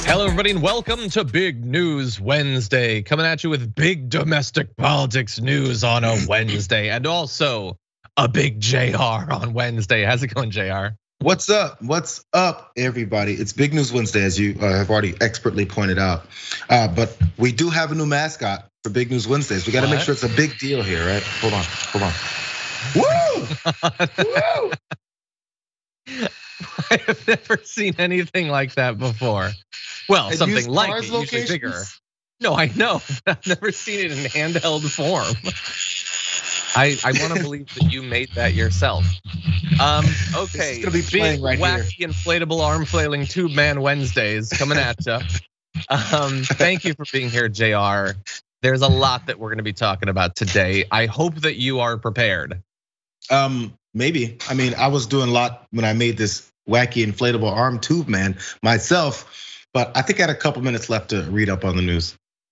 Hello, everybody, and welcome to Big News Wednesday. Coming at you with big domestic politics news on a Wednesday, and also a big JR on Wednesday. How's it going, JR? What's up? What's up, everybody? It's Big News Wednesday, as you have already expertly pointed out. But we do have a new mascot for Big News Wednesdays. We got to make sure it's a big deal here, right? Hold on. Woo! Woo! I have never seen anything like that before. Well, Have something used like Mars it, usually locations? bigger. No, I know. I've never seen it in handheld form. I want to believe that you made that yourself. Okay, This is gonna be playing big, right wacky, inflatable, arm flailing tube man Wednesdays coming at you. Thank you for being here, JR. There's a lot that we're going to be talking about today. I hope that you are prepared. Maybe. I mean, I was doing a lot when I made this wacky inflatable arm tube man myself, but I think I had a couple minutes left to read up on the news.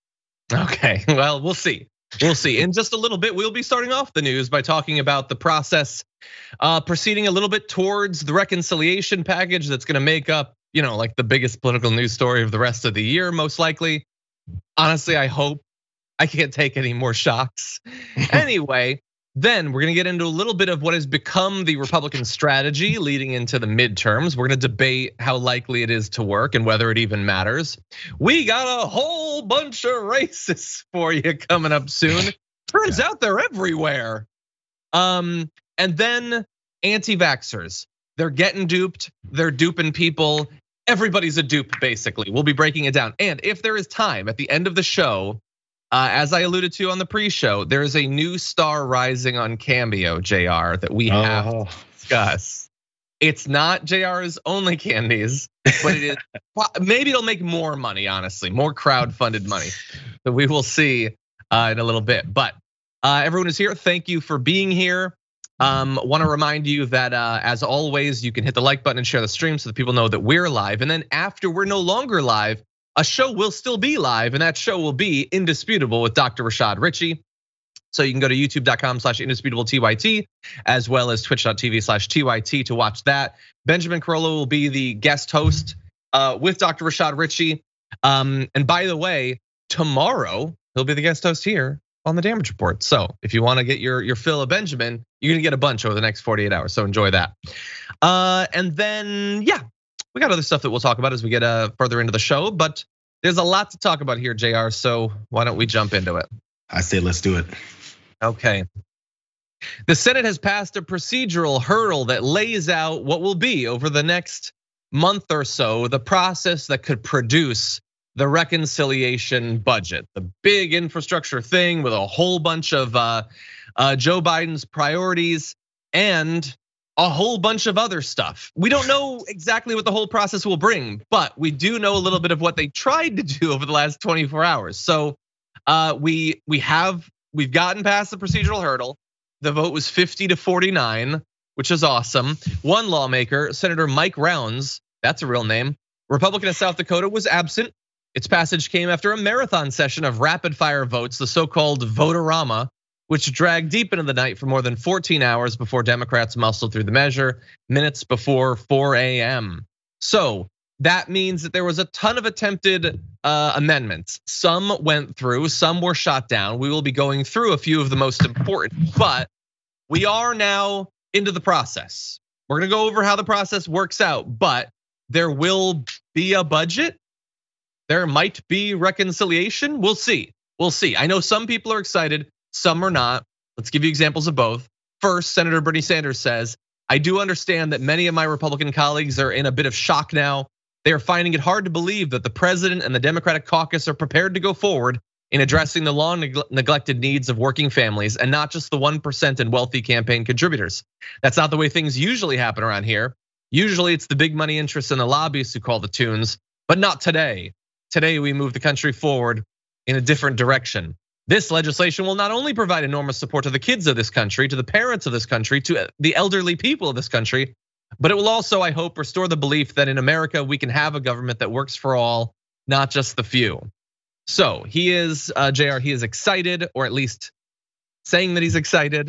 Okay, well, we'll see. We'll see. In just a little bit, we'll be starting off the news by talking about the process proceeding a little bit towards the reconciliation package that's going to make up, like the biggest political news story of the rest of the year, most likely. Honestly, I hope. I can't take any more shocks. Anyway, then we're gonna get into a little bit of what has become the Republican strategy leading into the midterms. We're gonna debate how likely it is to work and whether it even matters. We got a whole bunch of races for you coming up soon. Turns out they're everywhere. And then anti-vaxxers, they're getting duped, they're duping people. Everybody's a dupe, basically. We'll be breaking it down. And if there is time at the end of the show, as I alluded to on the pre-show, there is a new star rising on Cameo, JR, that we have to discuss. It's not JR's only candies, but it is. Maybe it'll make more money, honestly, more crowd-funded money. So we will see in a little bit. But everyone is here. Thank you for being here. Want to remind you that as always, you can hit the like button and share the stream so that people know that we're live. And then after we're no longer live, a show will still be live, and that show will be Indisputable with Dr. Rashad Richey. So you can go to youtube.com/indisputable_TYT, as well as twitch.tv/TYT to watch that. Benjamin Carollo will be the guest host with Dr. Rashad Richey. And by the way, tomorrow he'll be the guest host here on the Damage Report. So if you want to get your fill of Benjamin, you're gonna get a bunch over the next 48 hours. So enjoy that. And then, yeah. We got other stuff that we'll talk about as we get further into the show, but there's a lot to talk about here, JR, so why don't we jump into it? I say let's do it. Okay. The Senate has passed a procedural hurdle that lays out what will be over the next month or so, the process that could produce the reconciliation budget, the big infrastructure thing with a whole bunch of Joe Biden's priorities and a whole bunch of other stuff. We don't know exactly what the whole process will bring, but we do know a little bit of what they tried to do over the last 24 hours. So we've gotten past the procedural hurdle. The vote was 50-49, which is awesome. One lawmaker, Senator Mike Rounds, that's a real name, Republican of South Dakota, was absent. Its passage came after a marathon session of rapid fire votes, the so-called vote-a-rama, which dragged deep into the night for more than 14 hours before Democrats muscled through the measure, minutes before 4 a.m. So that means that there was a ton of attempted amendments. Some went through, some were shot down. We will be going through a few of the most important, but we are now into the process. We're gonna go over how the process works out, but there will be a budget. There might be reconciliation. We'll see. We'll see. I know some people are excited. Some are not. Let's give you examples of both. First, Senator Bernie Sanders says, I do understand that many of my Republican colleagues are in a bit of shock now. They are finding it hard to believe that the president and the Democratic caucus are prepared to go forward in addressing the long neglected needs of working families and not just the 1% and wealthy campaign contributors. That's not the way things usually happen around here. Usually it's the big money interests and the lobbyists who call the tunes, but not today. Today we move the country forward in a different direction. This legislation will not only provide enormous support to the kids of this country, to the parents of this country, to the elderly people of this country, but it will also, I hope, restore the belief that in America we can have a government that works for all, not just the few. So he is, JR, he is excited, or at least saying that he's excited.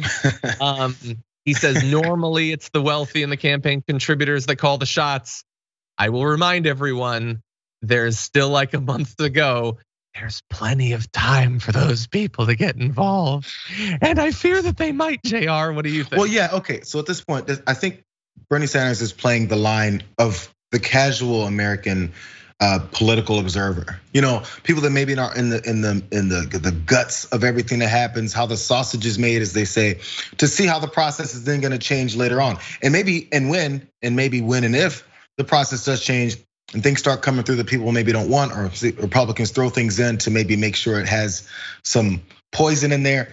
He says normally it's the wealthy and the campaign contributors that call the shots. I will remind everyone there's still like a month to go. There's plenty of time for those people to get involved. And I fear that they might, JR. What do you think? Well, yeah, okay. So at this point, I think Bernie Sanders is playing the line of the casual American political observer. People that maybe not in the guts of everything that happens, how the sausage is made, as they say, to see how the process is then going to change later on, and maybe when and if the process does change and things start coming through that people maybe don't want, or Republicans throw things in to maybe make sure it has some poison in there,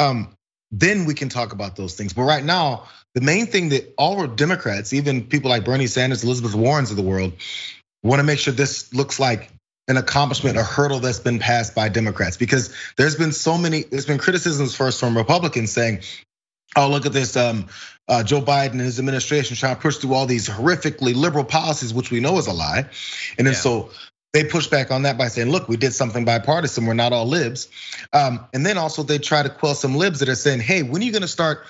then we can talk about those things. But right now, the main thing that all Democrats, even people like Bernie Sanders, Elizabeth Warrens of the world, want to make sure this looks like an accomplishment, a hurdle that's been passed by Democrats, because there's been criticisms first from Republicans saying, oh, look at this, Joe Biden and his administration trying to push through all these horrifically liberal policies, which we know is a lie. And then so they push back on that by saying, look, we did something bipartisan, we're not all libs. And then also they try to quell some libs that are saying, hey, when are you gonna start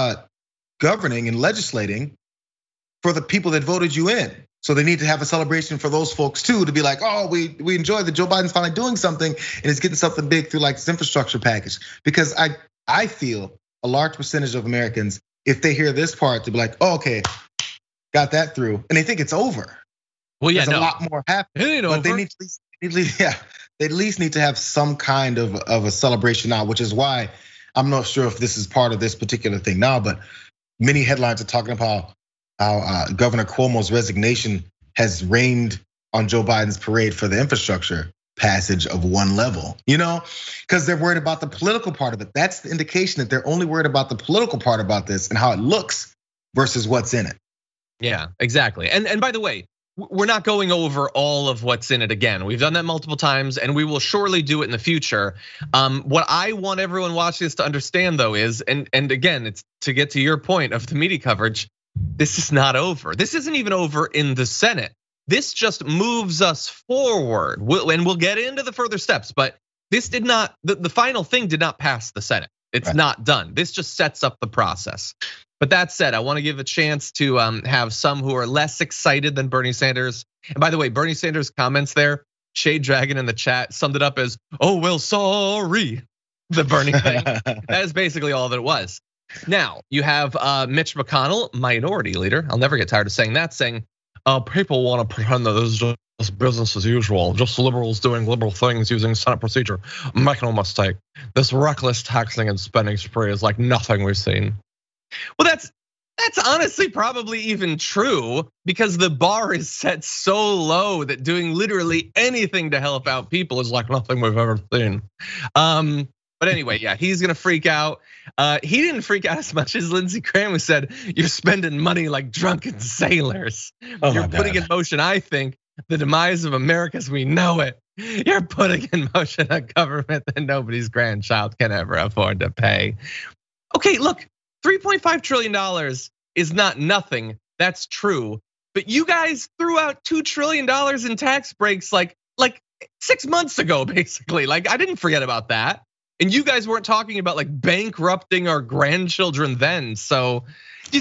governing and legislating for the people that voted you in? So they need to have a celebration for those folks too, to be like, oh, we enjoy that Joe Biden's finally doing something and is getting something big through like this infrastructure package. Because I feel a large percentage of Americans, if they hear this part, to be like, oh, okay, got that through, and they think it's over. Well, yeah, there's a lot more happening, but they need to, they at least need to have some kind of a celebration now, which is why I'm not sure if this is part of this particular thing now, but many headlines are talking about how Governor Cuomo's resignation has rained on Joe Biden's parade for the infrastructure passage of one level, because they're worried about the political part of it. That's the indication that they're only worried about the political part about this and how it looks versus what's in it. Yeah, exactly. And by the way, we're not going over all of what's in it again. We've done that multiple times and we will surely do it in the future. What I want everyone watching this to understand though is, and again, it's to get to your point of the media coverage, this is not over. This isn't even over in the Senate. This just moves us forward, and we'll get into the further steps, but this did not, the final thing did not pass the Senate. It's not done. This just sets up the process. But that said, I want to give a chance to have some who are less excited than Bernie Sanders. And by the way, Bernie Sanders' comments there, Shade Dragon in the chat summed it up as, oh, well, sorry, the Bernie thing. That is basically all that it was. Now, you have Mitch McConnell, minority leader. I'll never get tired of saying that, saying, people want to pretend that this is just business as usual, just liberals doing liberal things using Senate procedure. Make no mistake, this reckless taxing and spending spree is like nothing we've seen. Well, that's honestly probably even true, because the bar is set so low that doing literally anything to help out people is like nothing we've ever seen. But anyway, yeah, he's gonna freak out. He didn't freak out as much as Lindsey Graham, who said, you're spending money like drunken sailors. You're putting in motion, I think, the demise of America as we know it. You're putting in motion a government that nobody's grandchild can ever afford to pay. Okay, look, $3.5 trillion is not nothing, that's true. But you guys threw out $2 trillion in tax breaks like 6 months ago, basically. Like, I didn't forget about that. And you guys weren't talking about like bankrupting our grandchildren then. So hit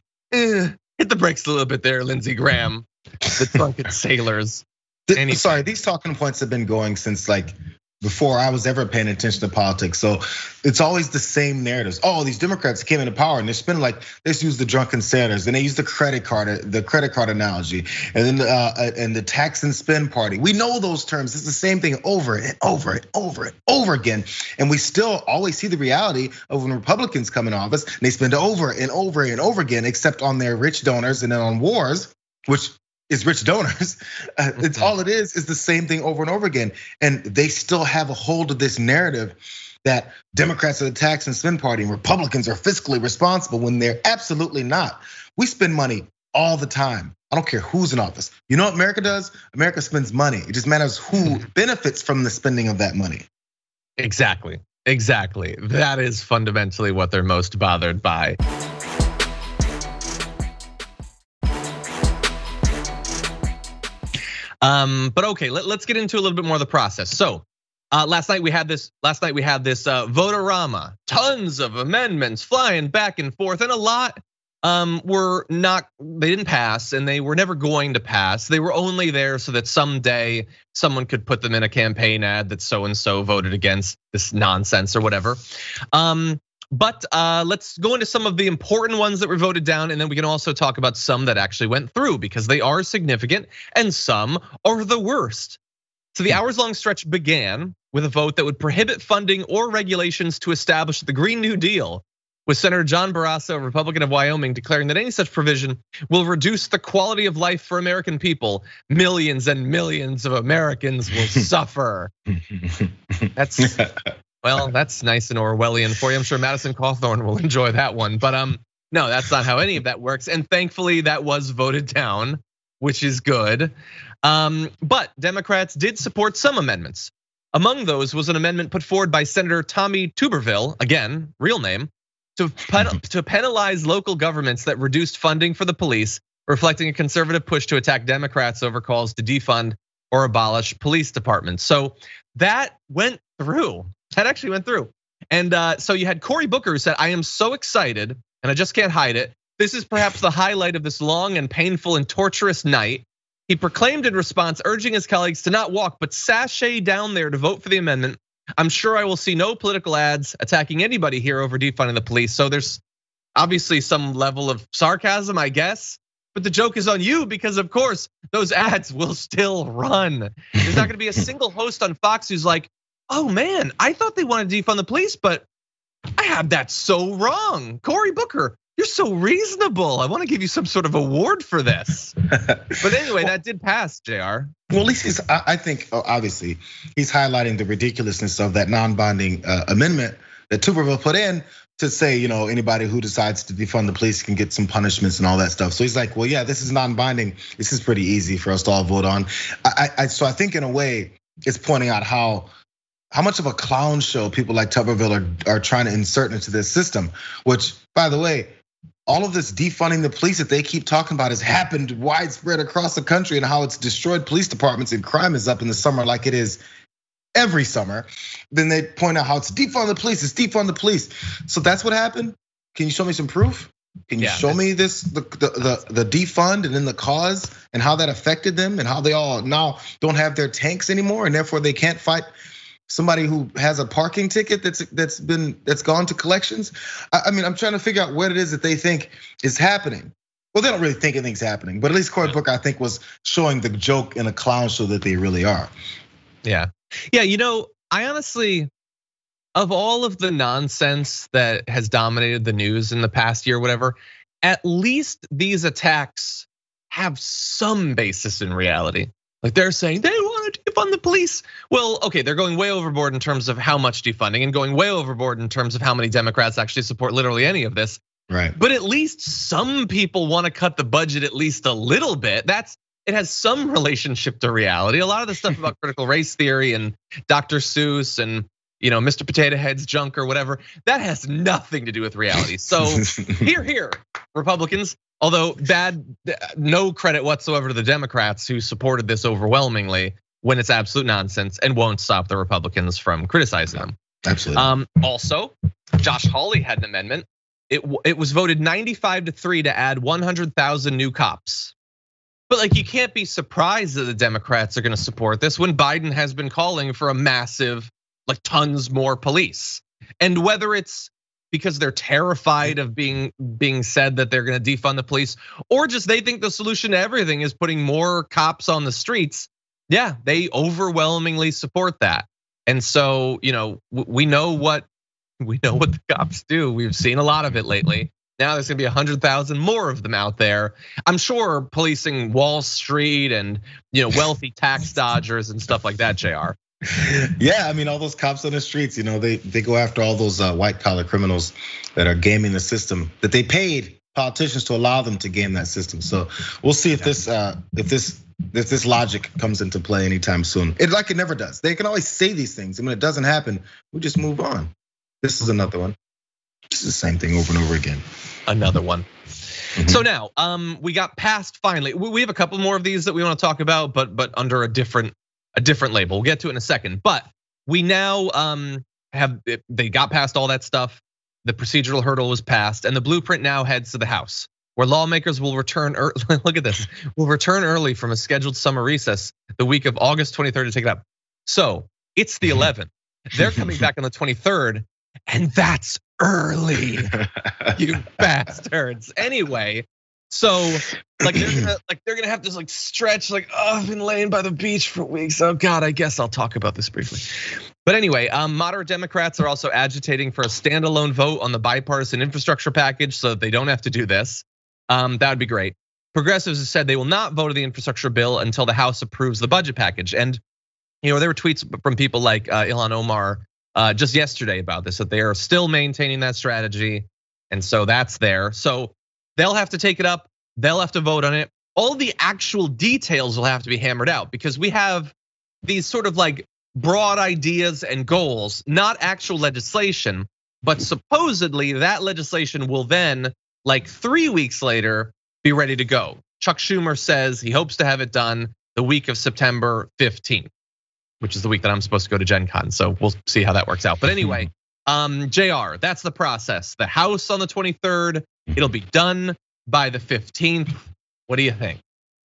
the brakes a little bit there, Lindsey Graham, the drunken sailors. Sorry, these talking points have been going since like before I was ever paying attention to politics. So it's always the same narratives. Oh, these Democrats came into power and they're spending like, let's use the drunken Sanders, and they use the credit card analogy, and then and the tax and spend party. We know those terms. It's the same thing over and over and over and over again. And we still always see the reality of when Republicans come in office, and they spend over and over and over again, except on their rich donors and then on wars, which is rich donors. It's all it is the same thing over and over again. And they still have a hold of this narrative that Democrats are the tax and spend party and Republicans are fiscally responsible when they're absolutely not. We spend money all the time. I don't care who's in office. You know what America does? America spends money. It just matters who benefits from the spending of that money. Exactly. That is fundamentally what they're most bothered by. But okay, let's get into a little bit more of the process. So last night we had this Vote-a-rama, tons of amendments flying back and forth, and a lot they didn't pass, and they were never going to pass. They were only there so that someday someone could put them in a campaign ad that so-and-so voted against this nonsense or whatever. But let's go into some of the important ones that were voted down, and then we can also talk about some that actually went through, because they are significant and some are the worst. So the hours-long stretch began with a vote that would prohibit funding or regulations to establish the Green New Deal, with Senator John Barrasso, a Republican of Wyoming, declaring that any such provision will reduce the quality of life for American people. Millions and millions of Americans will suffer. That's nice and Orwellian for you. I'm sure Madison Cawthorn will enjoy that one. But no, that's not how any of that works. And thankfully that was voted down, which is good. But Democrats did support some amendments. Among those was an amendment put forward by Senator Tommy Tuberville, again, real name, to penalize local governments that reduced funding for the police, reflecting a conservative push to attack Democrats over calls to defund or abolish police departments. So that went through. That actually went through. And so you had Cory Booker, who said, "I am so excited, and I just can't hide it. This is perhaps the highlight of this long and painful and torturous night." He proclaimed in response, urging his colleagues to not walk, but sashay down there to vote for the amendment. "I'm sure I will see no political ads attacking anybody here over defunding the police." So there's obviously some level of sarcasm, I guess. But the joke is on you, because of course those ads will still run. There's not gonna be a single host on Fox who's like, "Oh man, I thought they wanted to defund the police, but I had that so wrong. Cory Booker, you're so reasonable. I want to give you some sort of award for this." But anyway, that did pass, JR. Well, at least I think obviously he's highlighting the ridiculousness of that non-binding amendment that Tuberville put in to say, anybody who decides to defund the police can get some punishments and all that stuff. So he's like, well, yeah, this is non-binding. This is pretty easy for us to all vote on. So I think in a way it's pointing out how much of a clown show people like Tuberville are trying to insert into this system, which, by the way, all of this defunding the police that they keep talking about has happened widespread across the country, and how it's destroyed police departments and crime is up in the summer like it is every summer. Then they point out how it's defund the police, it's defund the police. So that's what happened. Can you show me some proof? Can you show me this, the defund and then the cause and how that affected them and how they all now don't have their tanks anymore and therefore they can't fight somebody who has a parking ticket that's gone to collections? I mean, I'm trying to figure out what it is that they think is happening. Well, they don't really think anything's happening, but at least Cory Booker, I think, was showing the joke in a clown show that they really are. Yeah, I honestly, of all of the nonsense that has dominated the news in the past year, whatever, at least these attacks have some basis in reality. Like they're saying they want to defund the police. Well, okay, they're going way overboard in terms of how much defunding and going way overboard in terms of how many Democrats actually support literally any of this. Right. But at least some people want to cut the budget at least a little bit. It has some relationship to reality. A lot of the stuff about critical race theory and Dr. Seuss and Mr. Potato Head's junk or whatever, that has nothing to do with reality. So here, Republicans. Although no credit whatsoever to the Democrats who supported this overwhelmingly when it's absolute nonsense and won't stop the Republicans from criticizing them. Absolutely. Also, Josh Hawley had an amendment. It was voted 95-3 to add 100,000 new cops. But you can't be surprised that the Democrats are going to support this when Biden has been calling for a massive, tons more police. And whether it's because they're terrified of being said that they're gonna defund the police, or just they think the solution to everything is putting more cops on the streets. Yeah, they overwhelmingly support that. And so, we know what the cops do. We've seen a lot of it lately. Now there's gonna be 100,000 more of them out there. I'm sure policing Wall Street and wealthy tax dodgers and stuff like that, JR. Yeah, I mean, all those cops on the streets, they go after all those white collar criminals that are gaming the system, that they paid politicians to allow them to game that system. So we'll see if this logic comes into play anytime soon. It never does. They can always say these things, and when it doesn't happen, we just move on. This is another one. It's the same thing over and over again. Another one. So now, we got past finally. We have a couple more of these that we want to talk about, but under a different label. We'll get to it in a second. But we now they got past all that stuff. the procedural hurdle was passed, and the blueprint now heads to the House, where lawmakers will return. Look at this, will return early from a scheduled summer recess the week of August 23rd to take it up. So it's the 11th. They're coming back on the 23rd, and that's early, you bastards. Anyway, so they're gonna have to like stretch, like, oh, I've been laying by the beach for weeks. Oh God, I guess I'll talk about this briefly. But anyway, moderate Democrats are also agitating for a standalone vote on the bipartisan infrastructure package so that they don't have to do this. That would be great. Progressives have said they will not vote on the infrastructure bill until the House approves the budget package. And there were tweets from people like Ilhan Omar just yesterday about this, that they are still maintaining that strategy. And so that's there. So they'll have to take it up. They'll have to vote on it. All the actual details will have to be hammered out because we have these sort of like broad ideas and goals, not actual legislation, but supposedly that legislation will then, like 3 weeks later, be ready to go. Chuck Schumer says he hopes to have it done the week of September 15th, which is the week that I'm supposed to go to Gen Con. So we'll see how that works out. But anyway, JR, that's the process. The House on the 23rd, it'll be done by the 15th. What do you think?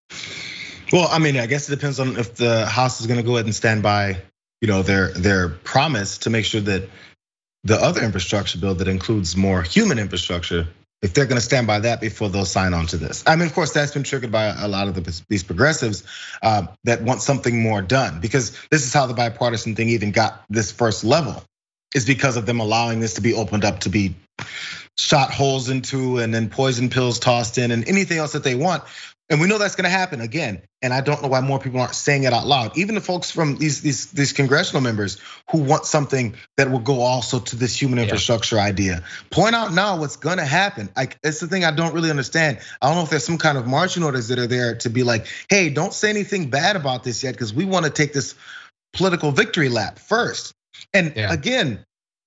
Well, I mean, I guess it depends on if the House is gonna go ahead and stand by, their promise to make sure that the other infrastructure bill that includes more human infrastructure, if they're gonna stand by that before they'll sign on to this. I mean, of course, that's been triggered by a lot of these progressives that want something more done, because this is how the bipartisan thing even got this first level, is because of them allowing this to be opened up to be shot holes into and then poison pills tossed in and anything else that they want. And we know that's gonna happen again. And I don't know why more people aren't saying it out loud. Even the folks from these congressional members who want something that will go also to this human infrastructure idea. Point out now what's gonna happen. It's the thing I don't really understand. I don't know if there's some kind of marching orders that are there to be like, hey, don't say anything bad about this yet, because we want to take this political victory lap first. And again,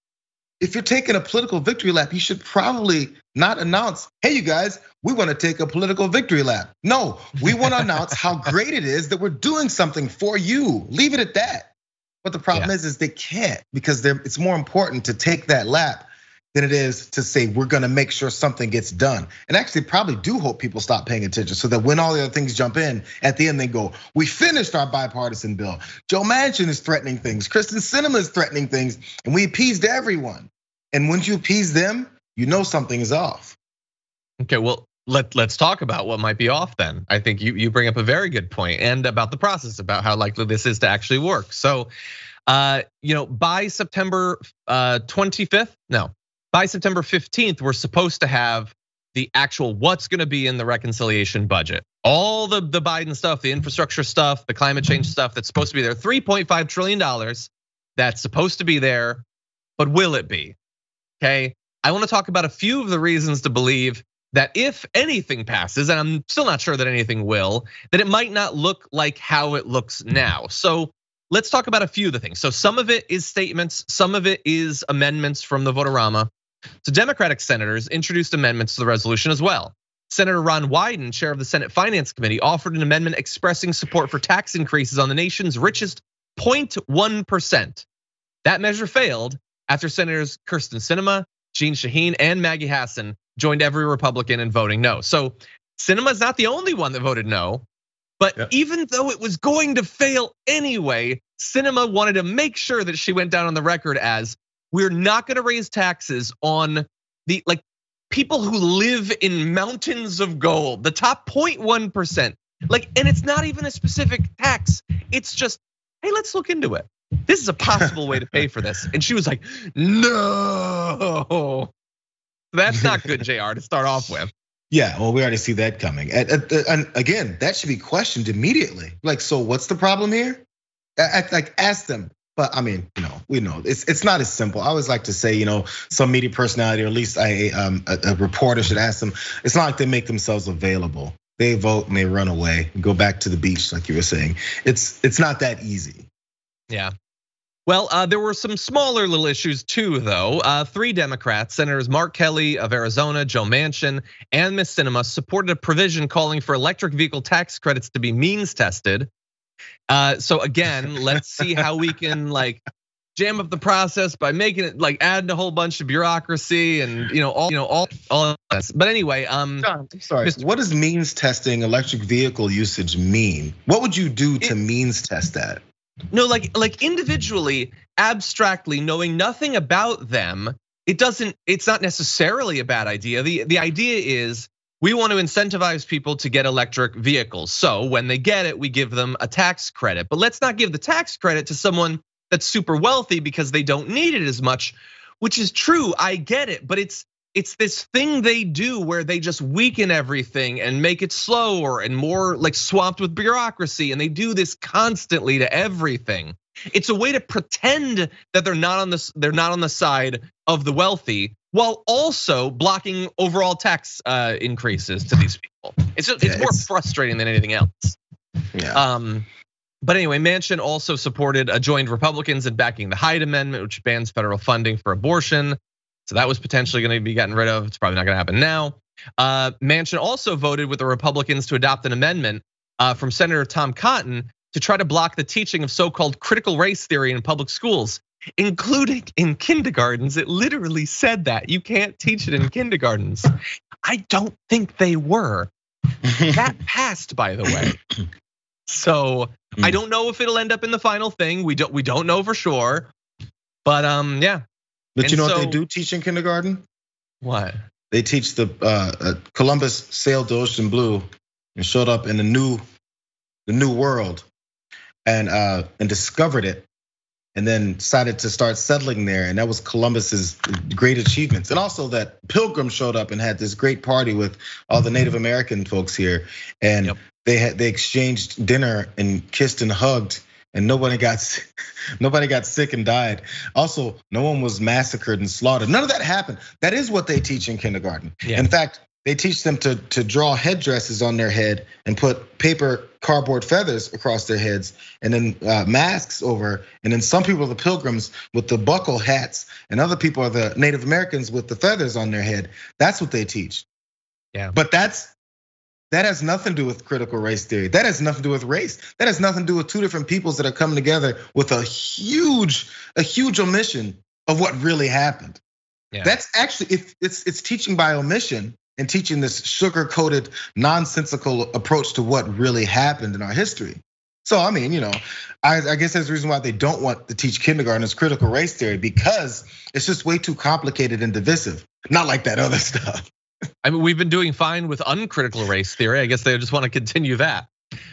if you're taking a political victory lap, you should probably not announce, hey, you guys, we want to take a political victory lap. No, we want to announce how great it is that we're doing something for you. Leave it at that. But the problem is they can't, because it's more important to take that lap than it is to say we're gonna make sure something gets done. And actually probably do hope people stop paying attention, so that when all the other things jump in, at the end they go, we finished our bipartisan bill. Joe Manchin is threatening things, Kristen Sinema is threatening things, and we appeased everyone. And once you appease them, you know something is off. Okay, well, let's talk about what might be off then. I think you bring up a very good point, and about the process, about how likely this is to actually work. So, by September 25th, no, by September 15th, we're supposed to have the actual what's gonna be in the reconciliation budget. All the Biden stuff, the infrastructure stuff, the climate change stuff that's supposed to be there, $3.5 trillion that's supposed to be there, but will it be? Okay, I wanna talk about a few of the reasons to believe that if anything passes, and I'm still not sure that anything will, that it might not look like how it looks now. So let's talk about a few of the things. So some of it is statements, some of it is amendments from the Vote-A-Rama. So Democratic senators introduced amendments to the resolution as well. Senator Ron Wyden, chair of the Senate Finance Committee, offered an amendment expressing support for tax increases on the nation's richest 0.1%. That measure failed after Senators Kyrsten Sinema, Jeanne Shaheen, and Maggie Hassan joined every Republican in voting no. So Sinema's not the only one that voted no, but even though it was going to fail anyway, Sinema wanted to make sure that she went down on the record as, we're not gonna raise taxes on the people who live in mountains of gold, the top 0.1%. And it's not even a specific tax. It's just, hey, let's look into it. This is a possible way to pay for this. And she was like, no. That's not good, JR, to start off with. Yeah, well, we already see that coming. And again, that should be questioned immediately. So what's the problem here? Ask them. But I mean, we know it's not as simple. I always like to say, some media personality, or at least a reporter should ask them. It's not like they make themselves available. They vote and they run away, go back to the beach, like you were saying. It's not that easy. Yeah. Well, there were some smaller little issues too, though. 3 Democrats, Senators Mark Kelly of Arizona, Joe Manchin, and Ms. Sinema, supported a provision calling for electric vehicle tax credits to be means tested. So again, let's see how we can jam up the process by making it like adding a whole bunch of bureaucracy and all this. But anyway, John, I'm sorry. What does means testing electric vehicle usage mean? What would you do to means test that? No, like individually, abstractly, knowing nothing about them, it's not necessarily a bad idea. The idea is we want to incentivize people to get electric vehicles. So when they get it, we give them a tax credit. But let's not give the tax credit to someone that's super wealthy because they don't need it as much, which is true. I get it, but it's this thing they do where they just weaken everything and make it slower and more like swamped with bureaucracy. And they do this constantly to everything. It's a way to pretend that they're not on the side of the wealthy, while also blocking overall tax increases to these people. It's more frustrating than anything else. Yeah. But anyway, Manchin also joined Republicans in backing the Hyde Amendment, which bans federal funding for abortion. So that was potentially going to be gotten rid of. It's probably not going to happen now. Manchin also voted with the Republicans to adopt an amendment from Senator Tom Cotton to try to block the teaching of so-called critical race theory in public schools, including in kindergartens. It literally said that you can't teach it in kindergartens. I don't think they were. That passed, by the way. So I don't know if it'll end up in the final thing. We don't know for sure. But yeah. But you know what they do teach in kindergarten? What? They teach the Columbus sailed the ocean blue and showed up in the new world and discovered it, and then decided to start settling there. And that was Columbus's great achievements. And also that Pilgrims showed up and had this great party with all the Native American folks here. And they exchanged dinner and kissed and hugged, and nobody got sick and died. Also, no one was massacred and slaughtered. None of that happened. That is what they teach in kindergarten. Yeah. In fact, they teach them to draw headdresses on their head and put paper cardboard feathers across their heads, and then masks over. And then some people are the Pilgrims with the buckle hats, and other people are the Native Americans with the feathers on their head. That's what they teach. Yeah. But that has nothing to do with critical race theory. That has nothing to do with race. That has nothing to do with two different peoples that are coming together with a huge omission of what really happened. Yeah. That's actually, it's teaching by omission and teaching this sugar-coated, nonsensical approach to what really happened in our history. So I mean, I guess there's a reason why they don't want to teach kindergarten as critical race theory, because it's just way too complicated and divisive. Not like that other stuff. I mean, we've been doing fine with uncritical race theory. I guess they just want to continue that.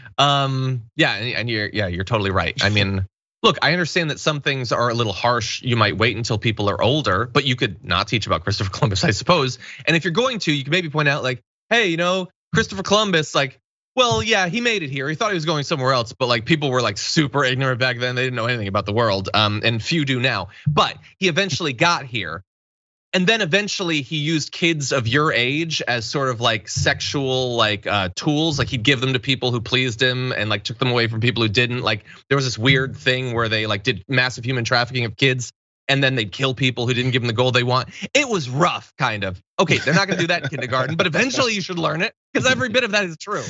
Yeah, and you're totally right. I mean, look, I understand that some things are a little harsh. You might wait until people are older, but you could not teach about Christopher Columbus, I suppose. And if you're going to, you can maybe point out like, hey, Christopher Columbus, like, well, yeah, he made it here. He thought he was going somewhere else, but like people were like super ignorant back then. They didn't know anything about the world, and few do now. But he eventually got here. And then eventually he used kids of your age as sort of like sexual like tools. Like he'd give them to people who pleased him and like took them away from people who didn't. Like there was this weird thing where they like did massive human trafficking of kids, and then they'd kill people who didn't give them the gold they want. It was rough, kind of. Okay, they're not gonna do that in kindergarten, but eventually you should learn it because every bit of that is true.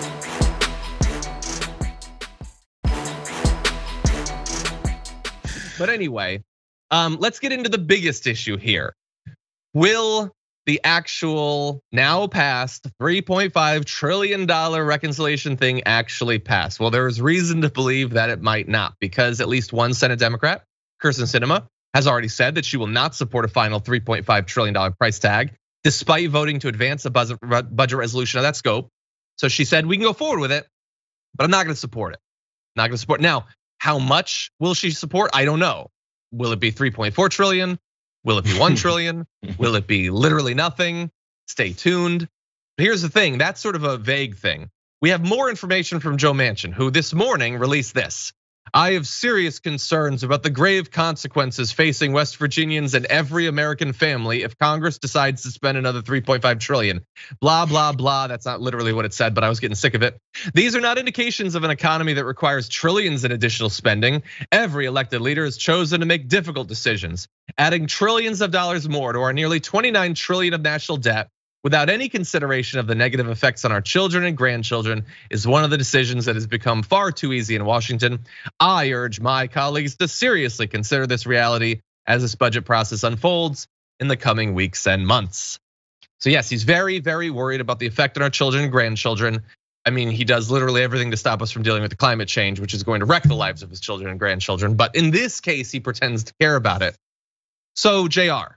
But anyway, let's get into the biggest issue here. Will the actual now passed $3.5 trillion reconciliation thing actually pass? Well, there is reason to believe that it might not, because at least one Senate Democrat, Kyrsten Sinema, has already said that she will not support a final $3.5 trillion price tag, despite voting to advance a budget resolution of that scope. So she said, we can go forward with it, but I'm not gonna support it. Not gonna support it. Now, how much will she support? I don't know. Will it be 3.4 trillion? Will it be 1 trillion? Will it be literally nothing? Stay tuned. But here's the thing, that's sort of a vague thing. We have more information from Joe Manchin, who this morning released this. I have serious concerns about the grave consequences facing West Virginians and every American family if Congress decides to spend another 3.5 trillion. Blah, blah, blah. That's not literally what it said, but I was getting sick of it. These are not indications of an economy that requires trillions in additional spending. Every elected leader has chosen to make difficult decisions. Adding trillions of dollars more to our nearly 29 trillion of national debt without any consideration of the negative effects on our children and grandchildren is one of the decisions that has become far too easy in Washington. I urge my colleagues to seriously consider this reality as this budget process unfolds in the coming weeks and months. So yes, he's very, very worried about the effect on our children and grandchildren. I mean, he does literally everything to stop us from dealing with the climate change, which is going to wreck the lives of his children and grandchildren. But in this case, he pretends to care about it. So JR,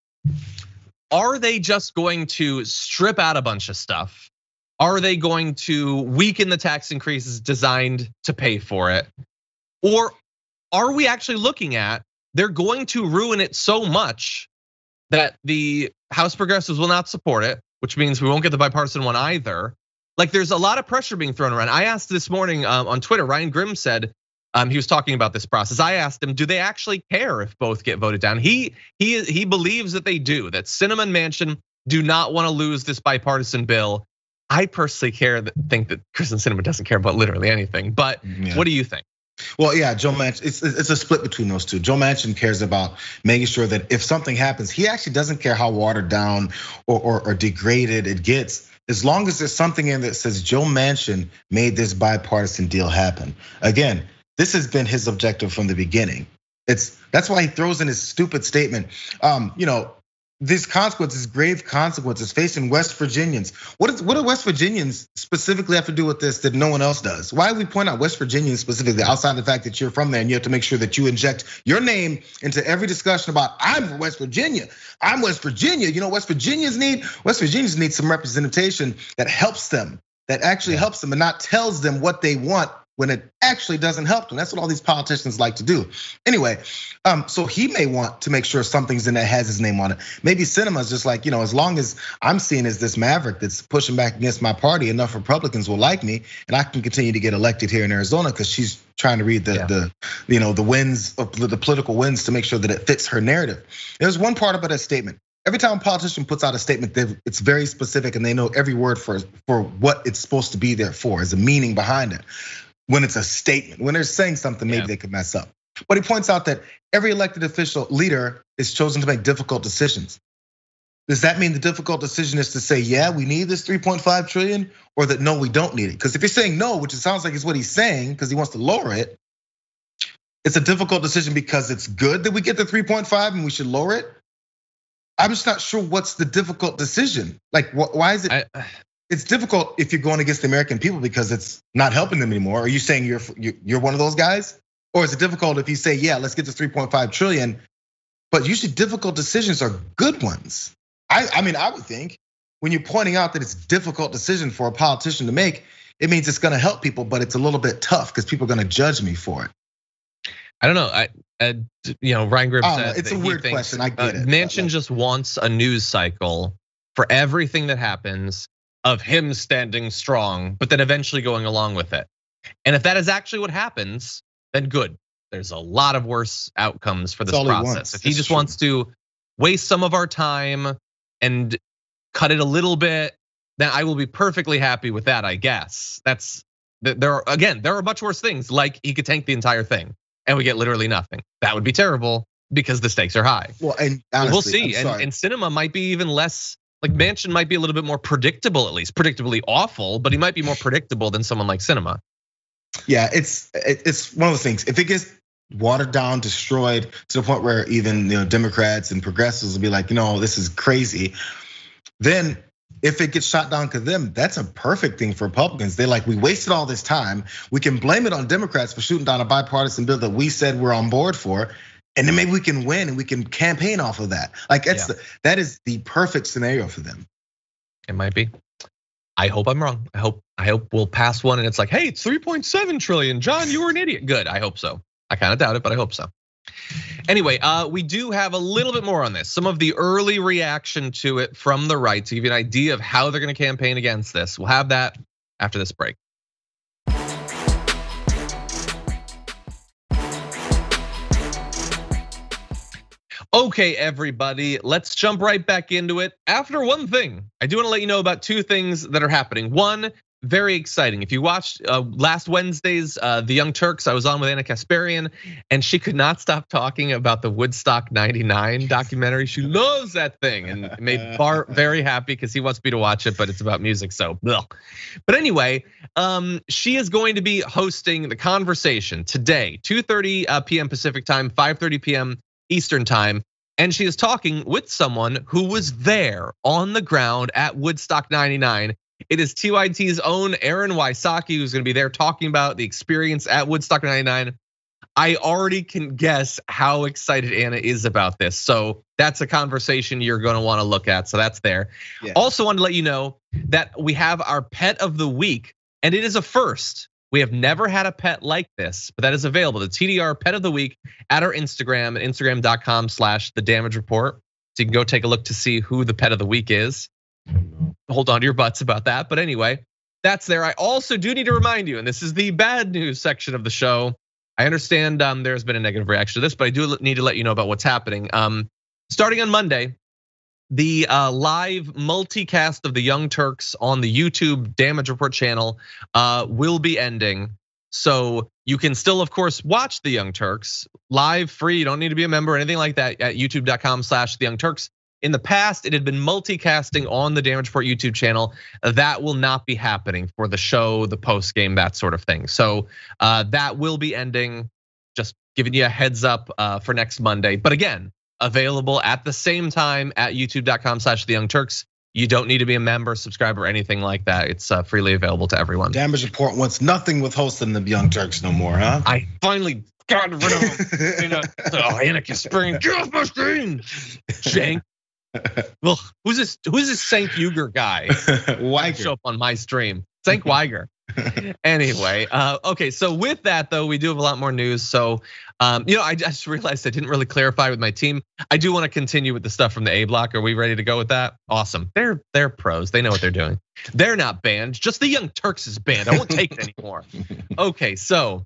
are they just going to strip out a bunch of stuff? Are they going to weaken the tax increases designed to pay for it? Or are we actually looking at they're going to ruin it so much that the House progressives will not support it, which means we won't get the bipartisan one either? Like, there's a lot of pressure being thrown around. I asked this morning on Twitter, Ryan Grimm said, he was talking about this process. I asked him, do they actually care if both get voted down? He believes that they do, that Sinema and Manchin do not want to lose this bipartisan bill. I personally think that Kyrsten Sinema doesn't care about literally anything, but what do you think? Well, yeah, Joe Manchin, it's a split between those two. Joe Manchin cares about making sure that if something happens, he actually doesn't care how watered down or degraded it gets, as long as there's something in that says Joe Manchin made this bipartisan deal happen. Again, this has been his objective from the beginning. That's why he throws in his stupid statement. These consequences, grave consequences facing West Virginians. What do West Virginians specifically have to do with this that no one else does? Why do we point out West Virginians specifically outside the fact that you're from there and you have to make sure that you inject your name into every discussion about I'm from West Virginia. I'm West Virginia. You know, West Virginians need some representation that helps them, that actually helps them and not tells them what they want when it actually doesn't help them. That's what all these politicians like to do. Anyway, so he may want to make sure something's in that has his name on it. Maybe Sinema's just like, as long as I'm seen as this maverick that's pushing back against my party, enough Republicans will like me, and I can continue to get elected here in Arizona because she's trying to read the winds of the political winds to make sure that it fits her narrative. There's one part about that statement. Every time a politician puts out a statement, it's very specific and they know every word for what it's supposed to be there for, is a meaning behind it. When it's a statement, when they're saying something, maybe they could mess up. But he points out that every elected official leader is chosen to make difficult decisions. Does that mean the difficult decision is to say, yeah, we need this 3.5 trillion, or that no, we don't need it? Because if you're saying no, which it sounds like is what he's saying, because he wants to lower it, it's a difficult decision because it's good that we get the 3.5 and we should lower it. I'm just not sure what's the difficult decision. Like, why is it? It's difficult if you're going against the American people because it's not helping them anymore. Are you saying you're one of those guys? Or is it difficult if you say, yeah, let's get to 3.5 trillion, but usually difficult decisions are good ones. I mean, I would think when you're pointing out that it's a difficult decision for a politician to make, it means it's gonna help people, but it's a little bit tough because people are gonna judge me for it. I don't know. Ryan Grimm said it's a weird question. I get it. Manchin just wants a news cycle for everything that happens of him standing strong, but then eventually going along with it. And if that is actually what happens, then good. There's a lot of worse outcomes for this process. If he just wants to waste some of our time and cut it a little bit, then I will be perfectly happy with that, I guess. There are much worse things, like he could tank the entire thing and we get literally nothing. That would be terrible because the stakes are high. Well, and honestly, we'll see. And Sinema might be even less. Like Manchin might be a little bit more predictable, at least predictably awful, but he might be more predictable than someone like Sinema. Yeah, it's one of those things. If it gets watered down, destroyed to the point where even Democrats and progressives will be like, this is crazy. Then if it gets shot down to them, that's a perfect thing for Republicans. They're like, we wasted all this time. We can blame it on Democrats for shooting down a bipartisan bill that we said we're on board for. And then maybe we can win and we can campaign off of that. Like that is the perfect scenario for them. It might be. I hope I'm wrong. I hope we'll pass one and it's like, hey, it's 3.7 trillion. John, you were an idiot. Good. I hope so. I kind of doubt it, but I hope so. Anyway, we do have a little bit more on this. Some of the early reaction to it from the right to give you an idea of how they're going to campaign against this. We'll have that after this break. Okay, everybody, let's jump right back into it. After one thing, I do want to let you know about two things that are happening. One, very exciting. If you watched last Wednesday's The Young Turks, I was on with Anna Kasparian, and she could not stop talking about the Woodstock '99 documentary. She loves that thing, and it made Bart very happy because he wants me to watch it, but it's about music, so. Ugh. But anyway, she is going to be hosting The Conversation today, 2:30 p.m. Pacific time, 5:30 p.m. Eastern time. And she is talking with someone who was there on the ground at Woodstock '99. It is TYT's own Aaron Wysocki who's gonna be there talking about the experience at Woodstock '99. I already can guess how excited Anna is about this. So that's a conversation you're gonna wanna look at, so that's there. Yeah. Also wanted to let you know that we have our pet of the week, and it is a first. We have never had a pet like this, but that is available. The TDR pet of the week at our Instagram at instagram.com/thedamagereport. So you can go take a look to see who the pet of the week is. Hold on to your butts about that. But anyway, that's there. I also do need to remind you, and this is the bad news section of the show. I understand there's been a negative reaction to this, but I do need to let you know about what's happening. Starting on Monday, the live multicast of the Young Turks on the YouTube Damage Report channel will be ending. So you can still, of course, watch the Young Turks live, free. You don't need to be a member or anything like that at youtube.com/the Young Turks. In the past, it had been multicasting on the Damage Report YouTube channel. That will not be happening for the show, the post game, that sort of thing. So that will be ending. Just giving you a heads up for next Monday. But again, available at the same time at youtube.com/the Young Turks. You don't need to be a member, subscriber, or anything like that. It's freely available to everyone. Damage Report wants nothing with hosting the Young Turks no more, huh? I finally got rid of him. Anna Kasparian, get off my screen. Jank. Well, who's this Cenk Uygur guy? Weiger. Show up on my stream. Cenk Uygur. Anyway, okay, so with that though, we do have a lot more news. So, I just realized I didn't really clarify with my team. I do want to continue with the stuff from the A block. Are we ready to go with that? Awesome. They're pros. They know what they're doing. They're not banned. Just the Young Turks is banned. I won't take it anymore. Okay, so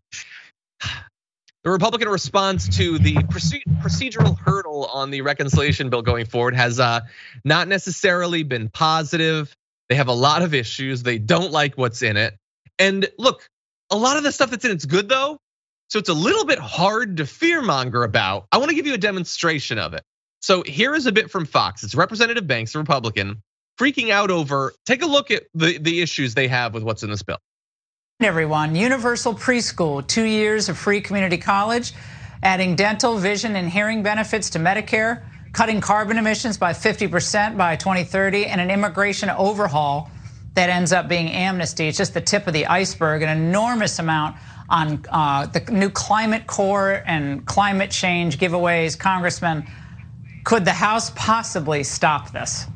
the Republican response to the procedural hurdle on the reconciliation bill going forward has not necessarily been positive. They have a lot of issues. They don't like what's in it. And look, a lot of the stuff that's in it's good though. So it's a little bit hard to fearmonger about. I want to give you a demonstration of it. So here is a bit from Fox. It's Representative Banks, a Republican, freaking out over, take a look at the issues they have with what's in this bill. Everyone, universal preschool, 2 years of free community college, adding dental, vision, and hearing benefits to Medicare, cutting carbon emissions by 50% by 2030, and an immigration overhaul that ends up being amnesty. It's just the tip of the iceberg, an enormous amount on the new climate core and climate change giveaways. Congressman, could the House possibly stop this?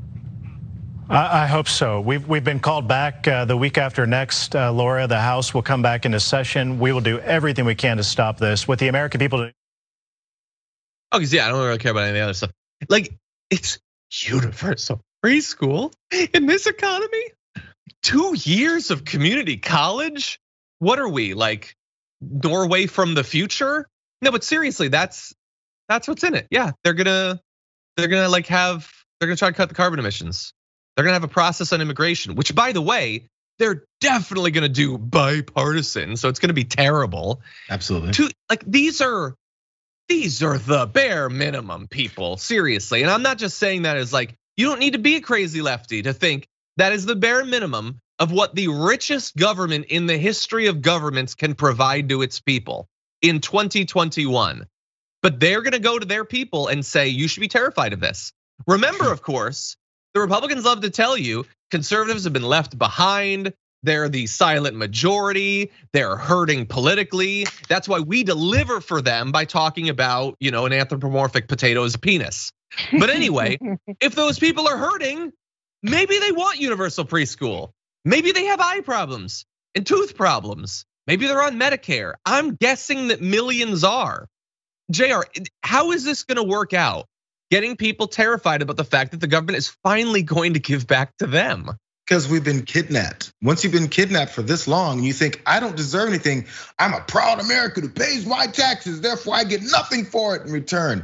I hope so. We've been called back the week after next, Laura. The House will come back into session. We will do everything we can to stop this. What the American people do. Oh, because yeah, I don't really care about any of the other stuff. Like, it's universal preschool in this economy. 2 years of community college. What are we, like Norway from the future? No, but seriously, that's what's in it. Yeah, they're gonna try to cut the carbon emissions. They're gonna have a process on immigration, which by the way, they're definitely gonna do bipartisan. So it's gonna be terrible. Absolutely. These are the bare minimum, people, seriously. And I'm not just saying that as like, you don't need to be a crazy lefty to think that is the bare minimum of what the richest government in the history of governments can provide to its people in 2021. But they're gonna go to their people and say, you should be terrified of this. Remember, of course, the Republicans love to tell you conservatives have been left behind. They're the silent majority. They're hurting politically. That's why we deliver for them by talking about, an anthropomorphic potato as a penis. But anyway, if those people are hurting, maybe they want universal preschool. Maybe they have eye problems and tooth problems. Maybe they're on Medicare. I'm guessing that millions are. JR, how is this gonna work out? Getting people terrified about the fact that the government is finally going to give back to them. Because we've been kidnapped. Once you've been kidnapped for this long and you think, I don't deserve anything, I'm a proud American who pays my taxes, therefore I get nothing for it in return.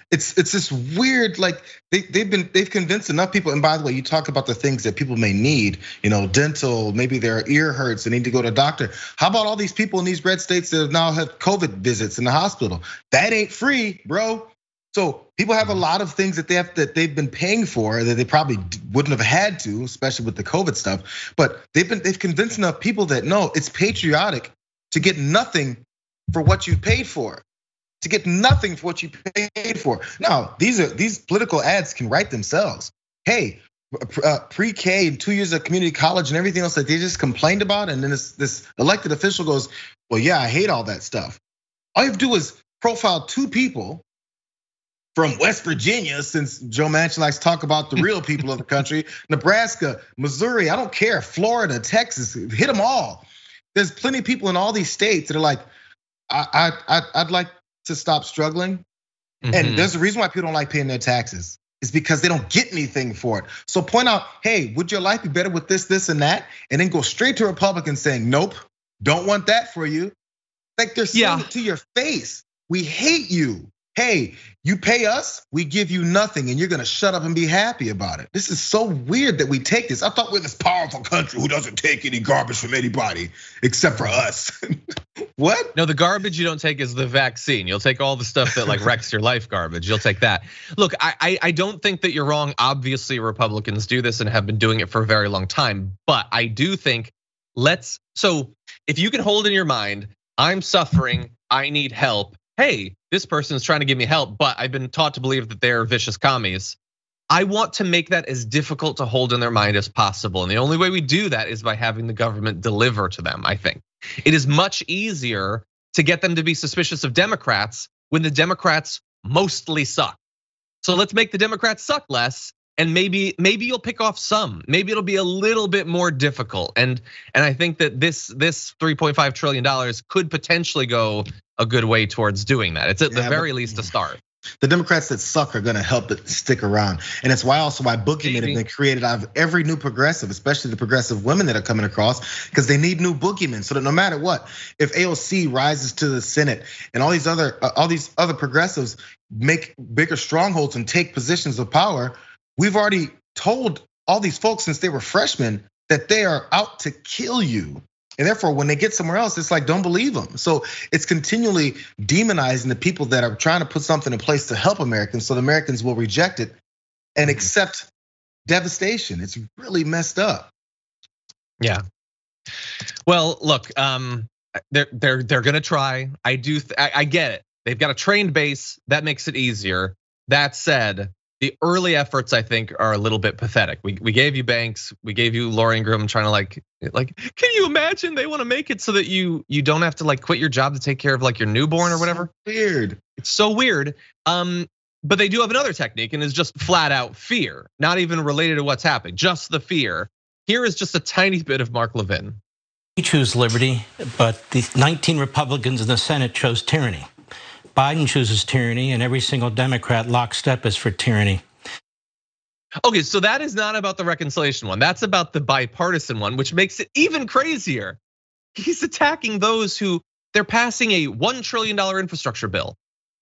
It's this weird, like they've convinced enough people. And by the way, you talk about the things that people may need, dental, maybe their ear hurts, they need to go to a doctor. How about all these people in these red states that now have COVID visits in the hospital? That ain't free, bro. So people have a lot of things that they've been paying for that they probably wouldn't have had to, especially with the COVID stuff. But they've convinced enough people that no, it's patriotic to get nothing for what you paid for. To get nothing for what you paid for. Now, these political ads can write themselves. Hey, pre-K and 2 years of community college and everything else that they just complained about, and then this elected official goes, well, yeah, I hate all that stuff. All you have to do is profile 2 people from West Virginia, since Joe Manchin likes to talk about the real people of the country, Nebraska, Missouri, I don't care, Florida, Texas, hit them all. There's plenty of people in all these states that are like, I'd like to stop struggling. And there's a reason why people don't like paying their taxes. It's because they don't get anything for it. So point out, hey, would your life be better with this, this, and that? And then go straight to Republicans saying, nope, don't want that for you. Like they're saying it to your face. We hate you. Hey, you pay us, we give you nothing, and you're gonna shut up and be happy about it. This is so weird that we take this. I thought we're this powerful country who doesn't take any garbage from anybody except for us. What? No, the garbage you don't take is the vaccine. You'll take all the stuff that like wrecks your life garbage. You'll take that. Look, I don't think that you're wrong. Obviously, Republicans do this and have been doing it for a very long time. But I do think so if you can hold in your mind, I'm suffering, I need help. Hey, this person's trying to give me help, but I've been taught to believe that they're vicious commies. I want to make that as difficult to hold in their mind as possible. And the only way we do that is by having the government deliver to them, I think. It is much easier to get them to be suspicious of Democrats when the Democrats mostly suck. So let's make the Democrats suck less, and maybe you'll pick off some. Maybe it'll be a little bit more difficult. And I think that this $3.5 trillion could potentially go a good way towards doing that. It's at the very least a start. The Democrats that suck are gonna help it stick around. And it's why boogeymen have been created out of every new progressive, especially the progressive women that are coming across, because they need new boogeymen. So that no matter what, if AOC rises to the Senate and all these other progressives make bigger strongholds and take positions of power, we've already told all these folks since they were freshmen that they are out to kill you. And therefore, when they get somewhere else, it's like, don't believe them. So it's continually demonizing the people that are trying to put something in place to help Americans, so the Americans will reject it and accept devastation. It's really messed up. Yeah. Well, look, they're gonna try. I get it. They've got a trained base that makes it easier. That said, the early efforts, I think, are a little bit pathetic. We gave you Banks, we gave you Laura Ingraham trying to like, can you imagine they want to make it so that you don't have to like quit your job to take care of like your newborn or whatever? Weird. It's so weird. But they do have another technique, and it's just flat out fear, not even related to what's happening, just the fear. Here is just a tiny bit of Mark Levin. We choose liberty, but the 19 Republicans in the Senate chose tyranny. Biden chooses tyranny, and every single Democrat lockstep is for tyranny. Okay, so that is not about the reconciliation one. That's about the bipartisan one, which makes it even crazier. He's attacking those who they're passing a $1 trillion infrastructure bill,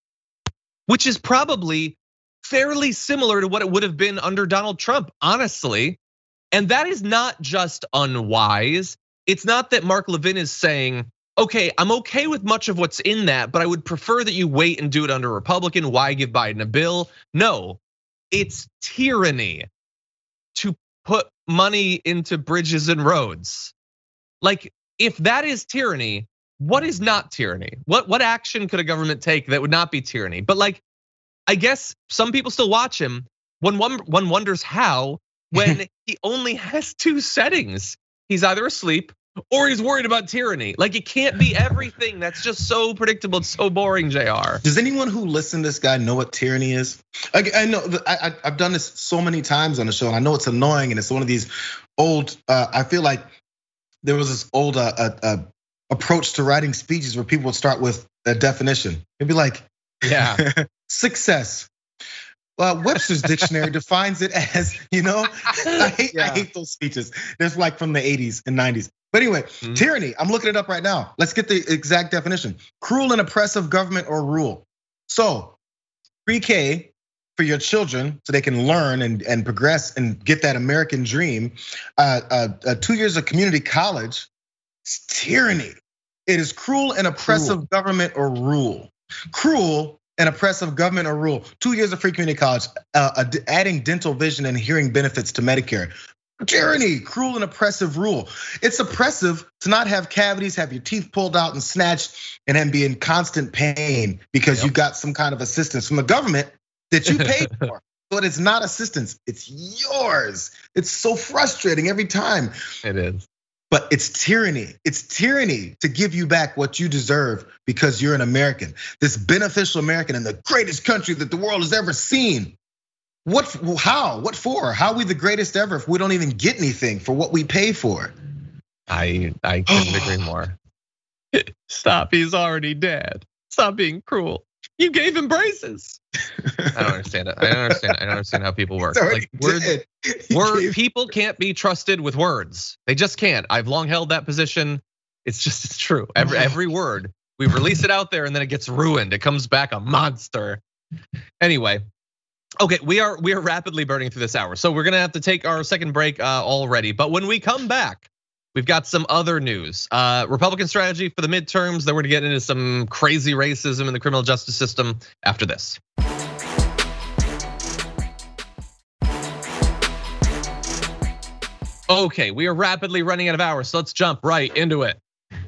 which is probably fairly similar to what it would have been under Donald Trump, honestly. And that is not just unwise. It's not that Mark Levin is saying, okay, I'm okay with much of what's in that, but I would prefer that you wait and do it under Republican. Why give Biden a bill? No, it's tyranny to put money into bridges and roads. Like, if that is tyranny, what is not tyranny? What action could a government take that would not be tyranny? But like, I guess some people still watch him. One wonders how, when he only has 2 settings. He's either asleep or he's worried about tyranny. Like, it can't be everything. That's just so predictable. It's so boring, JR. Does anyone who listens to this guy know what tyranny is? I know I've done this so many times on the show, and I know it's annoying, and it's one of these old. I feel like there was this old approach to writing speeches where people would start with a definition. It'd be like, yeah, success. Webster's dictionary defines it as, I hate those speeches. There's like from the 80s and 90s. But anyway, tyranny, I'm looking it up right now. Let's get the exact definition. Cruel and oppressive government or rule. So pre-K for your children so they can learn and progress and get that American dream. 2 years of community college, it's tyranny. It is cruel and oppressive government or rule. Cruel and oppressive government or rule. 2 years of free community college, adding dental, vision, and hearing benefits to Medicare. Tyranny, cruel and oppressive rule. It's oppressive to not have cavities, have your teeth pulled out and snatched, and then be in constant pain because you got some kind of assistance from the government that you paid for. But it's not assistance, it's yours. It's so frustrating every time. It is. But it's tyranny. It's tyranny to give you back what you deserve because you're an American. This beneficial American in the greatest country that the world has ever seen. What, how, what for? How are we the greatest ever if we don't even get anything for what we pay for? I couldn't agree more. Stop, he's already dead. Stop being cruel. You gave him braces. I don't understand it. I don't understand how people work. Like people can't be trusted with words. They just can't. I've long held that position. It's true. Every word, we release it out there and then it gets ruined. It comes back a monster. Anyway, okay, we are rapidly burning through this hour. So we're gonna have to take our second break already. But when we come back, we've got some other news. Republican strategy for the midterms. Then we're gonna get into some crazy racism in the criminal justice system after this. Okay, we are rapidly running out of hours, so let's jump right into it.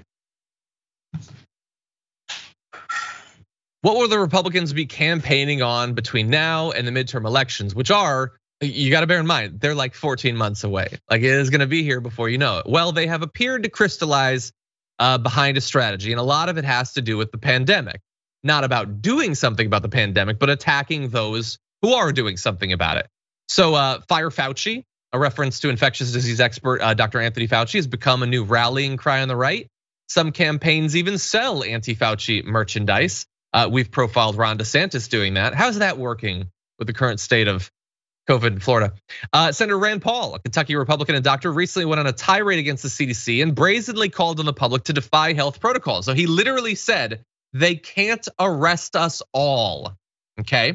What will the Republicans be campaigning on between now and the midterm elections, which are, you gotta bear in mind, they're like 14 months away. Like it is gonna be here before you know it. Well, they have appeared to crystallize behind a strategy, and a lot of it has to do with the pandemic. Not about doing something about the pandemic, but attacking those who are doing something about it. So Fire Fauci, a reference to infectious disease expert Dr. Anthony Fauci, has become a new rallying cry on the right. Some campaigns even sell anti-Fauci merchandise. We've profiled Ron DeSantis doing that. How's that working with the current state of COVID in Florida? Senator Rand Paul, a Kentucky Republican and doctor, recently went on a tirade against the CDC and brazenly called on the public to defy health protocols. So he literally said, they can't arrest us all, okay?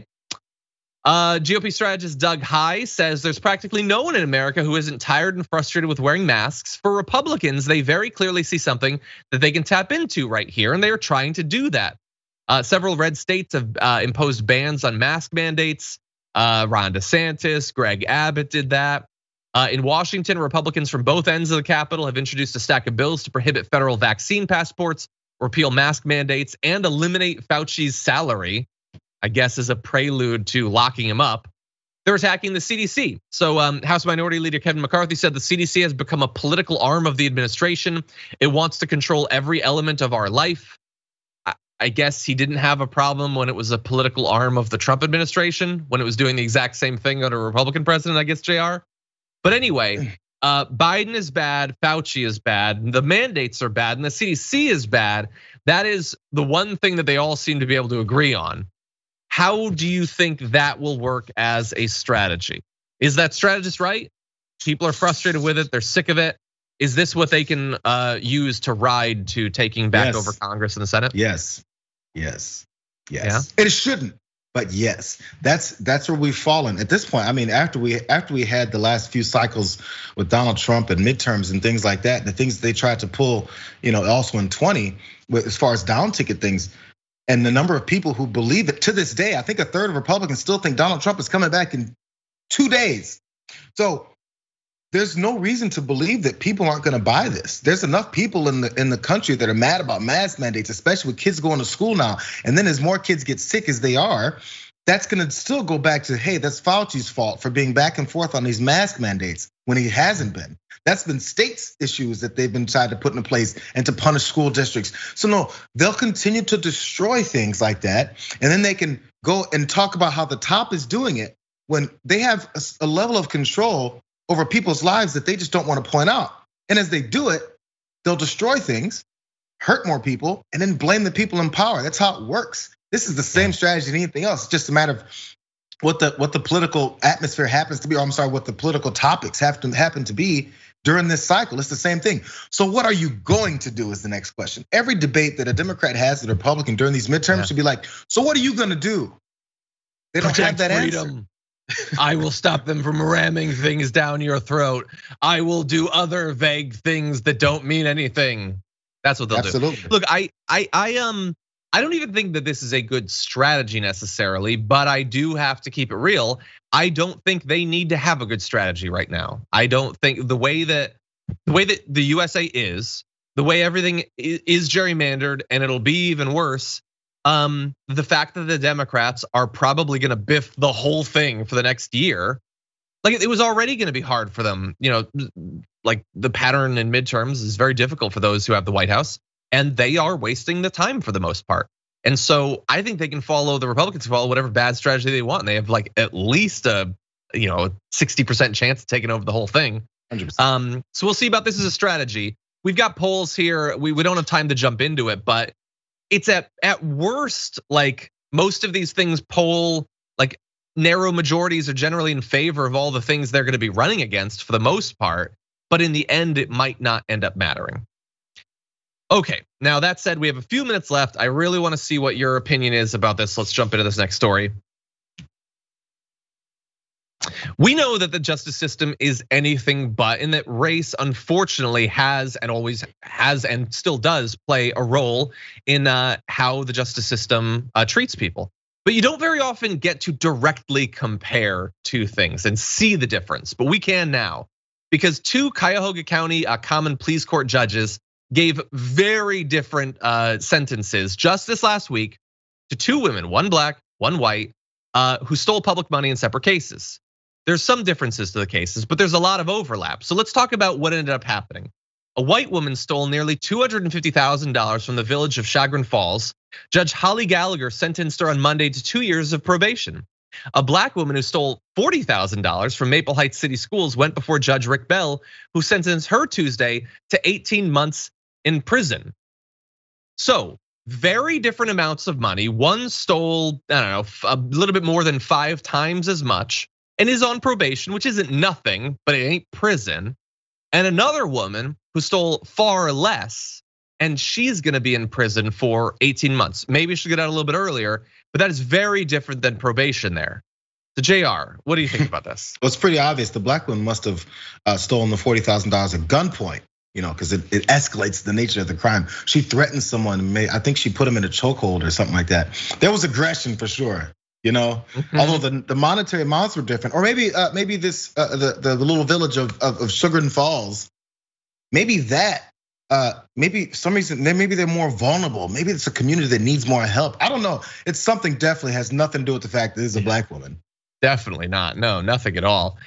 GOP strategist Doug Heye says there's practically no one in America who isn't tired and frustrated with wearing masks. For Republicans, they very clearly see something that they can tap into right here, and they are trying to do that. Several red states have imposed bans on mask mandates. Ron DeSantis, Greg Abbott did that. In Washington, Republicans from both ends of the Capitol have introduced a stack of bills to prohibit federal vaccine passports, repeal mask mandates, and eliminate Fauci's salary, I guess as a prelude to locking him up. They're attacking the CDC. So House Minority Leader Kevin McCarthy said the CDC has become a political arm of the administration. It wants to control every element of our life. I guess he didn't have a problem when it was a political arm of the Trump administration, when it was doing the exact same thing under a Republican president, I guess, JR. But anyway, Biden is bad, Fauci is bad, the mandates are bad, and the CDC is bad. That is the one thing that they all seem to be able to agree on. How do you think that will work as a strategy? Is that strategist right? People are frustrated with it, they're sick of it. Is this what they can use to ride to taking back over Congress and the Senate? Yes. Yeah? It shouldn't, but yes, that's where we've fallen at this point. I mean, after we had the last few cycles with Donald Trump and midterms and things like that, the things they tried to pull, also in 20, as far as down ticket things, and the number of people who believe it to this day, I think a third of Republicans still think Donald Trump is coming back in 2 days. So there's no reason to believe that people aren't gonna buy this. There's enough people in the country that are mad about mask mandates, especially with kids going to school now. And then as more kids get sick as they are, that's gonna still go back to, hey, that's Fauci's fault for being back and forth on these mask mandates when he hasn't been. That's been states' issues that they've been trying to put in place and to punish school districts. So no, they'll continue to destroy things like that. And then they can go and talk about how the top is doing it when they have a level of control over people's lives that they just don't want to point out. And as they do it, they'll destroy things, hurt more people, and then blame the people in power. That's how it works. This is the same strategy as anything else. It's just a matter of what the political atmosphere happens to be, or I'm sorry, what the political topics happen to be during this cycle. It's the same thing. So what are you going to do is the next question. Every debate that a Democrat has with a Republican during these midterms should be like, so what are you gonna do? They don't Protect have that freedom. answer. I will stop them from ramming things down your throat. I will do other vague things that don't mean anything. That's what they'll Absolutely. do. Look, I don't even think that this is a good strategy necessarily, but I do have to keep it real. I don't think they need to have a good strategy right now. I don't think the way that the USA is, the way everything is gerrymandered, and it'll be even worse. The fact that the Democrats are probably gonna biff the whole thing for the next year, like it was already gonna be hard for them. Like the pattern in midterms is very difficult for those who have the White House, and they are wasting the time for the most part. And so I think they can follow the Republicans, follow whatever bad strategy they want. And they have like at least a 60% chance of taking over the whole thing. 100%. So we'll see about this as a strategy. We've got polls here. We don't have time to jump into it, but it's at worst, like most of these things poll, like narrow majorities are generally in favor of all the things they're gonna be running against for the most part. But in the end, it might not end up mattering. Okay, now that said, we have a few minutes left. I really wanna see what your opinion is about this. Let's jump into this next story. We know that the justice system is anything but, and that race unfortunately has and always has and still does play a role in how the justice system treats people. But you don't very often get to directly compare two things and see the difference, but we can now. Because two Cuyahoga County Common Pleas Court judges gave very different sentences just this last week to two women, one black, one white, who stole public money in separate cases. There's some differences to the cases, but there's a lot of overlap. So let's talk about what ended up happening. A white woman stole nearly $250,000 from the village of Chagrin Falls. Judge Holly Gallagher sentenced her on Monday to 2 years of probation. A black woman who stole $40,000 from Maple Heights City Schools went before Judge Rick Bell, who sentenced her Tuesday to 18 months in prison. So very different amounts of money. One stole, I don't know, a little bit more than 5 times as much and is on probation, which isn't nothing, but it ain't prison. And another woman who stole far less, and she's gonna be in prison for 18 months. Maybe she'll get out a little bit earlier, but that is very different than probation there. So JR, what do you think about this? Well, it's pretty obvious. The black woman must have stolen the $40,000 at gunpoint, because it escalates the nature of the crime. She threatened someone, I think she put him in a chokehold or something like that. There was aggression for sure. Although the monetary amounts were different, or maybe this the little village of Chagrin Falls, maybe that maybe some reason maybe they're more vulnerable. Maybe it's a community that needs more help. I don't know. It's something definitely has nothing to do with the fact that this is a black woman. Definitely not. No, nothing at all.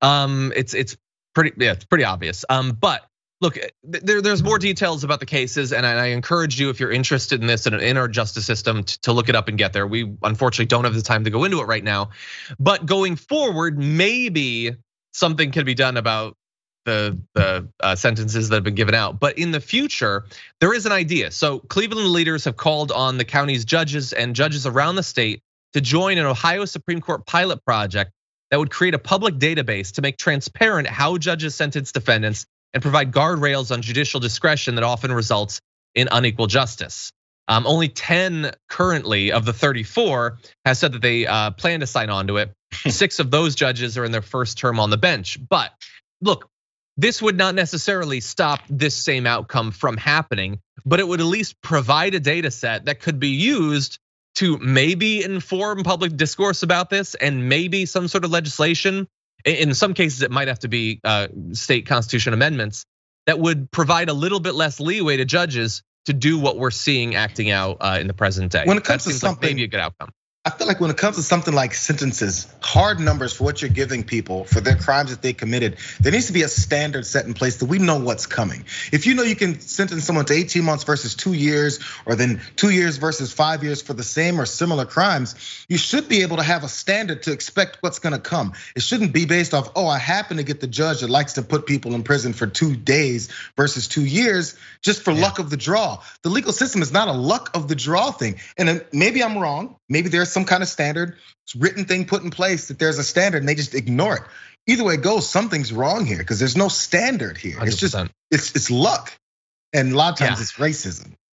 It's pretty obvious. But look, there's more details about the cases, and I encourage you, if you're interested in this and in our justice system, to look it up and get there. We unfortunately don't have the time to go into it right now. But going forward, maybe something can be done about the sentences that have been given out. But in the future, there is an idea. So Cleveland leaders have called on the county's judges and judges around the state to join an Ohio Supreme Court pilot project that would create a public database to make transparent how judges sentence defendants and provide guardrails on judicial discretion that often results in unequal justice. Only 10 currently of the 34 has said that they plan to sign on to it. 6 of those judges are in their first term on the bench. But look, this would not necessarily stop this same outcome from happening, but it would at least provide a data set that could be used to maybe inform public discourse about this, and maybe some sort of legislation. In some cases, it might have to be state constitution amendments that would provide a little bit less leeway to judges to do what we're seeing acting out in the present day. When it comes to something, maybe a good outcome. I feel like when it comes to something like sentences, hard numbers for what you're giving people for their crimes that they committed, there needs to be a standard set in place that we know what's coming. If you know you can sentence someone to 18 months versus 2 years, or then 2 years versus 5 years for the same or similar crimes, you should be able to have a standard to expect what's gonna come. It shouldn't be based off, I happen to get the judge that likes to put people in prison for 2 days versus 2 years just for luck of the draw. The legal system is not a luck of the draw thing. And maybe I'm wrong, maybe there's some kind of standard, written thing put in place that there's a standard and they just ignore it. Either way it goes, something's wrong here because there's no standard here. 100%. It's just it's luck, and a lot of times it's racism.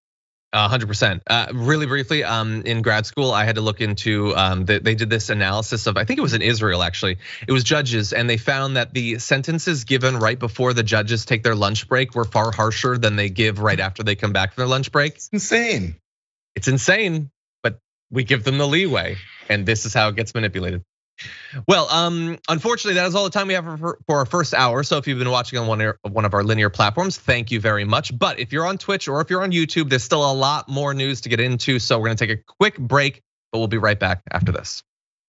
100%. Really briefly, in grad school, I had to look into, they did this analysis of, I think it was in Israel actually. It was judges, and they found that the sentences given right before the judges take their lunch break were far harsher than they give right after they come back from their lunch break. It's insane. It's insane, but we give them the leeway, and this is how it gets manipulated. Well, unfortunately, that is all the time we have for our first hour. So if you've been watching on one of our linear platforms, thank you very much. But if you're on Twitch or if you're on YouTube, there's still a lot more news to get into. So we're gonna take a quick break, but we'll be right back after this.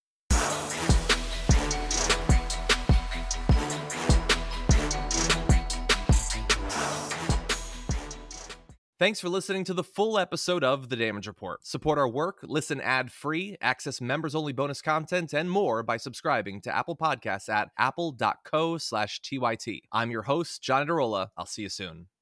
Thanks for listening to the full episode of The Damage Report. Support our work, listen ad-free, access members-only bonus content, and more by subscribing to Apple Podcasts at apple.co/TYT. I'm your host, John Adarola. I'll see you soon.